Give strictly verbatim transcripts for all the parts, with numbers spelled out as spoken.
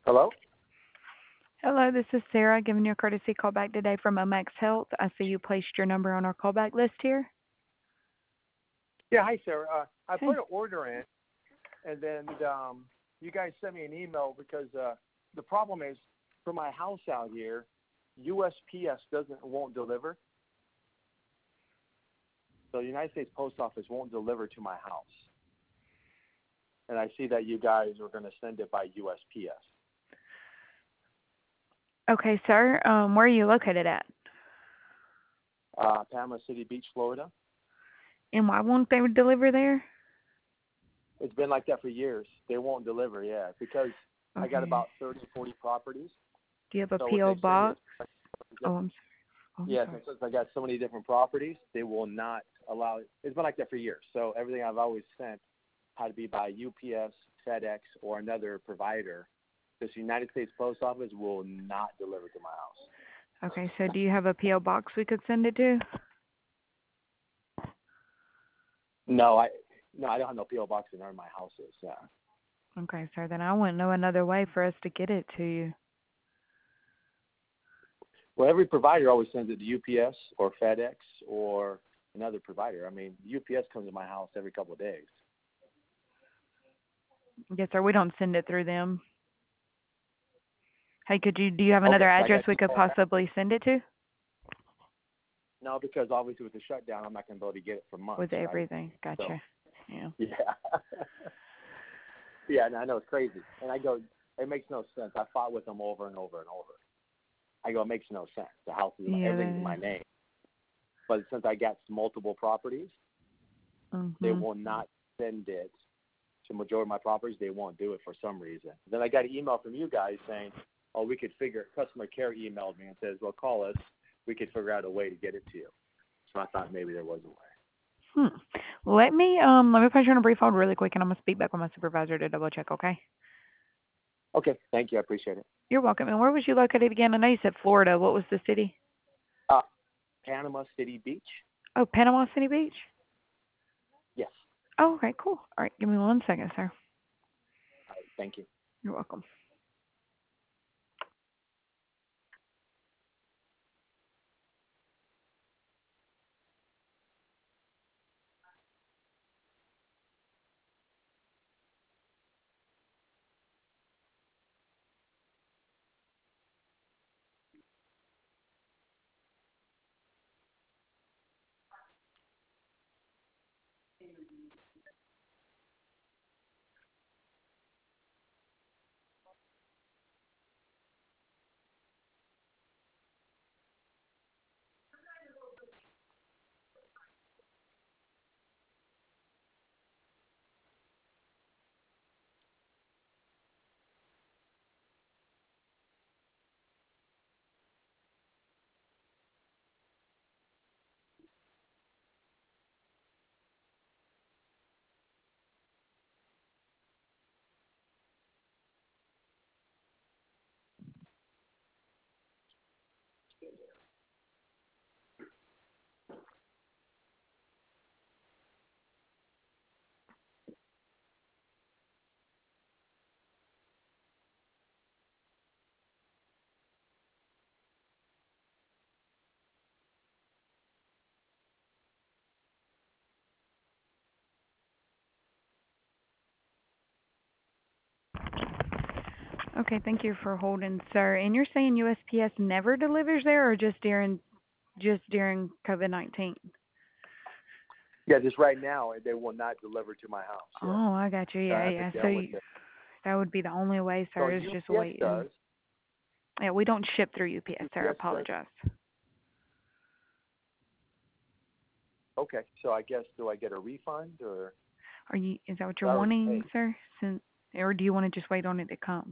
Hello? Hello, this is Sarah giving you a courtesy call back today from Omax Health. I see you placed your number on our callback list here. Yeah, hi, Sarah. Uh, I Hey. put an order in, and then um, you guys sent me an email because uh, the problem is for my house out here, U S P S doesn't won't deliver. So the United States Post Office won't deliver to my house. And I see that you guys are going to send it by U S P S. Okay, sir. Um, where are you located at? Uh, Panama City Beach, Florida. And why won't they deliver there? It's been like that for years. They won't deliver, yeah, because Okay. I got about thirty, forty properties. Do you have a So P O what they say box? is, Oh, I'm sorry. Oh, I'm yes, sorry. since I got so many different properties, they will not allow it. It's been like that for years. So everything I've always sent had to be by U P S, FedEx, or another provider. This United States Post Office will not deliver to my house. Okay, so do you have a P O box we could send it to? No, I no, I don't have no P O box in none of my houses. Yeah. Okay, sir. Then I wouldn't know another way for us to get it to you. Well, every provider always sends it to U P S or FedEx or another provider. I mean, U P S comes to my house every couple of days. Yes, sir. We don't send it through them. Hey, could you? Do you have Okay, another so I address got we could possibly send it to? no, because obviously with the shutdown, I'm not going to be able to get it for months. With Right? everything. Gotcha. So, Yeah. yeah. Yeah, and I know it's crazy. And I go, it makes no sense. I fought with them over and over and over. I go, it makes no sense. The house is, Yeah. everything's in my name. But since I got multiple properties, Mm-hmm. they will not send it to majority of my properties. They won't do it for some reason. Then I got an email from you guys saying, oh, we could figure, customer care emailed me and says, well, call us. We could figure out a way to get it to you. So I thought maybe there was a way. Hmm. Let me um let me put you on a brief hold really quick, and I'm gonna speak back with my supervisor to double check. Okay. Okay, thank you. I appreciate it. You're welcome. And where was you located again? I know you said Florida. What was the city? Uh, Panama City Beach? Oh, Panama City Beach. Yes. Oh, okay, cool. All right, give me one second, sir. All right, thank you. You're welcome. Okay, thank you for holding, sir. And you're saying U S P S never delivers there, or just during just during COVID nineteen? Yeah, just right now, they will not deliver to my house. Yeah. Oh, I got you. So I Yeah, haven't yeah. So dealt with you, it. that would be the only way, So sir, is just U P S waiting. does. Yeah, we don't ship through U P S, sir. I U P S does. apologize. Okay, so I guess, do I get a refund or? Are you? Is that what I you're already wanting, paid. sir? Since, or do you want to just wait on it to come?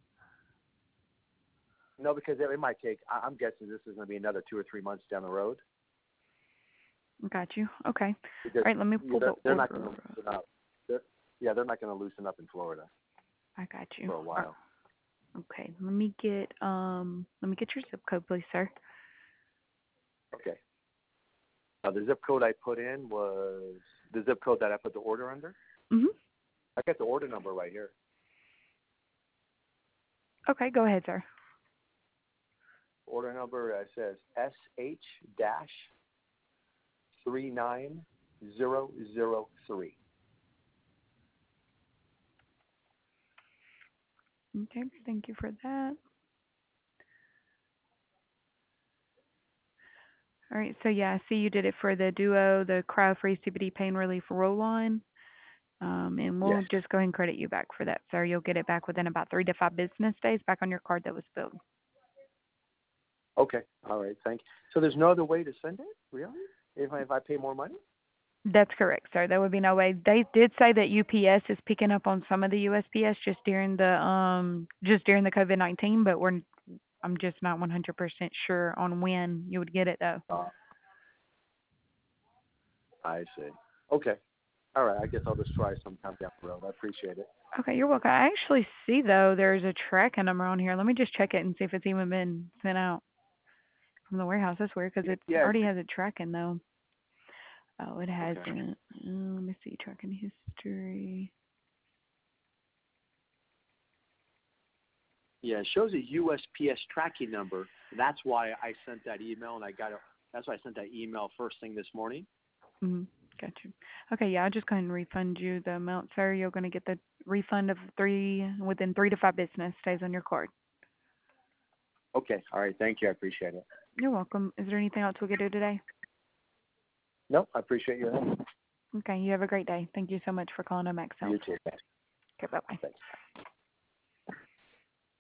No, because it, it might take, I, I'm guessing this is going to be another two or three months down the road. Got you. Okay. Because All right. Let me pull they're, the they're not order. going to loosen up. They're, yeah, they're not going to loosen up in Florida I got you. for a Uh, while. okay. Let me get um. Let me get your zip code, please, sir. Okay. Uh, the zip code I put in was the zip code that I put the order under. Mhm. I got the order number right here. Okay, go ahead, sir. Order number uh, says S H dash three nine zero zero three. Okay, thank you for that. All right, so yeah, I see you did it for the Duo, the Cryo-Free C B D Pain Relief Roll-On. Um, and we'll Yes. just go ahead and credit you back for that, sir. You'll get it back within about three to five business days back on your card that was billed. Okay. All right. Thank you. So there's no other way to send it, really? If I, if I pay more money? That's correct, sir. There would be no way. They did say that U P S is picking up on some of the U S P S just during the um just during the COVID nineteen, but we're I'm just not one hundred percent sure on when you would get it though. Uh, I see. Okay. All right. I guess I'll just try sometime down the road. I appreciate it. Okay, you're welcome. I actually see though there's a tracking number on here. Let me just check it and see if it's even been sent out from the warehouse. That's weird because it Yeah. already has a tracking though. Oh, it hasn't. Okay. Uh, let me see, tracking history. Yeah, it shows a U S P S tracking number. That's why I sent that email, and I got it. That's why I sent that email first thing this morning. Mm-hmm. Gotcha. Okay, yeah, I'll just go ahead and refund you the amount, sir. You're going to get the refund of three within three to five business days on your card. Okay. All right. Thank you. I appreciate it. You're welcome. Is there anything else we could do today? No, I appreciate your help. Okay, you have a great day. Thank you so much for calling Omax Health. You too. Thanks. Okay, bye-bye. Thanks.